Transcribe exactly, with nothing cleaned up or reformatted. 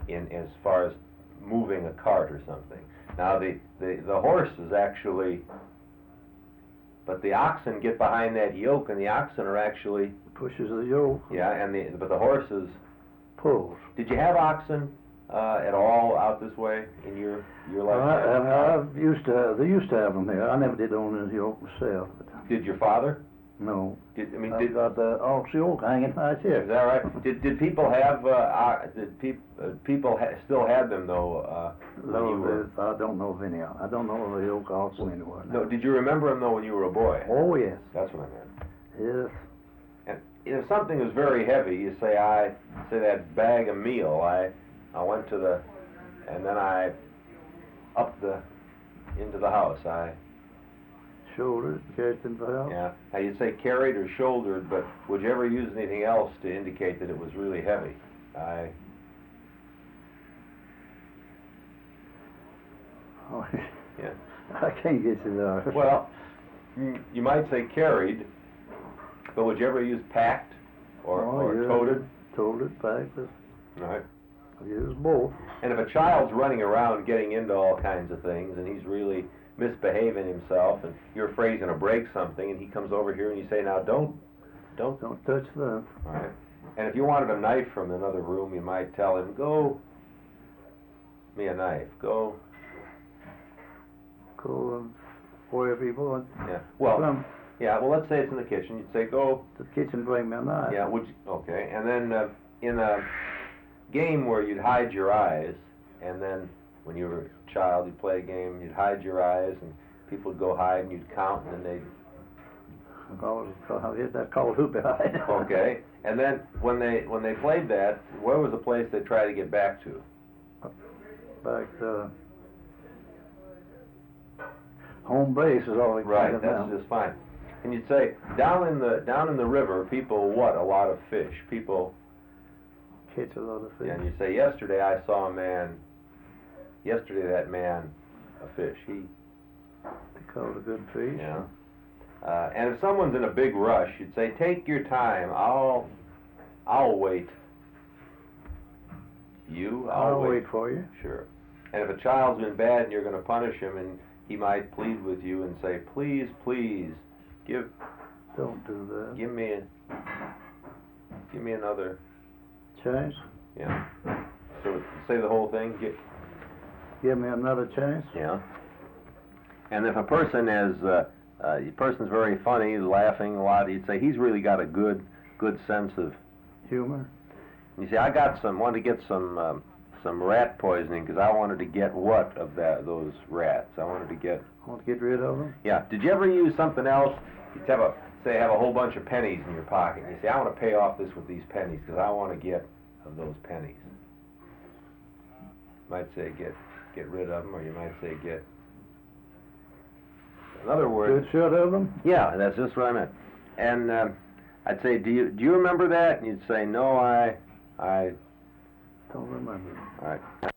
in as far as moving a cart or something. Now the, the, the horse is actually, but the oxen get behind that yoke, and the oxen are actually pushes the yoke. Yeah, and the but the horses pulls. Did you have oxen uh, at all out this way in your your lifetime? I, I, I used to have, they used to have them here. I never did own a yoke myself. But did your father? No. Did I mean I've did got the ox yoke hanging right here. Is that right? Did did people have uh, uh, did peop, uh, people ha still had them though? Uh, no, you were... I don't know of any. I don't know of a yoke ox anywhere. No. Did you remember them though when you were a boy? Oh yes. That's what I meant. Yes. And if something was very heavy, you say I say that bag of meal. I I went to the and then I up the into the house. I shouldered, carried into the house. Yeah. Now you'd say carried or shouldered, but would you ever use anything else to indicate that it was really heavy? I. Oh, yeah. I can't get you there. Well, you might say carried, but would you ever use packed or, oh, or yeah. toted? Toted, packed. All right. I use both. And if a child's running around getting into all kinds of things, and he's really misbehaving himself, and you're afraid he's going to break something, and he comes over here and you say, now don't, don't, don't touch that. All right. And if you wanted a knife from another room, you might tell him, go, me a knife, go. Go um, wherever you want. Yeah. Well. From yeah. Well, let's say it's in the kitchen. You'd say, go to the kitchen, bring me a knife. Yeah. Would you, okay. And then uh, in a game where you'd hide your eyes, and then when you were a child, you'd play a game, you'd hide your eyes, and people would go hide, and you'd count, and then they'd... Called, that's called hoopy hide. Okay. And then when they when they played that, where was the place they tried to get back to? Back to home base is all they Right, that's that's just fine. And you'd say, down in the down in the river, people what? A lot of fish. People... catch a lot of fish. Yeah, and you say, yesterday I saw a man... Yesterday that man, a fish, he... They call it a good fish. Yeah. Uh, and if someone's in a big rush, you'd say, take your time, I'll... I'll wait. You? I'll, I'll wait. wait for you. Sure. And if a child's been bad and you're going to punish him, and he might plead with you and say, please, please, give... Don't do that. Give me a... Give me another... Chance? Yeah. So say the whole thing. Get, Give me another chance? Yeah. And if a person is, uh, uh, a person's very funny, laughing a lot, you'd say he's really got a good, good sense of humor. And you say, I got some, wanted to get some, um, some rat poisoning because I wanted to get what of that, those rats? I wanted to get. Want to get rid of them? Yeah. Did you ever use something else? You'd have a, say, have a whole bunch of pennies in your pocket. And you say, I want to pay off this with these pennies because I want to get of those pennies. You might say get. Get rid of them, or you might say get. In other words, get rid of them. Yeah, that's just what I meant. And uh, I'd say, do you do you remember that? And you'd say, no, I, I don't remember. All right.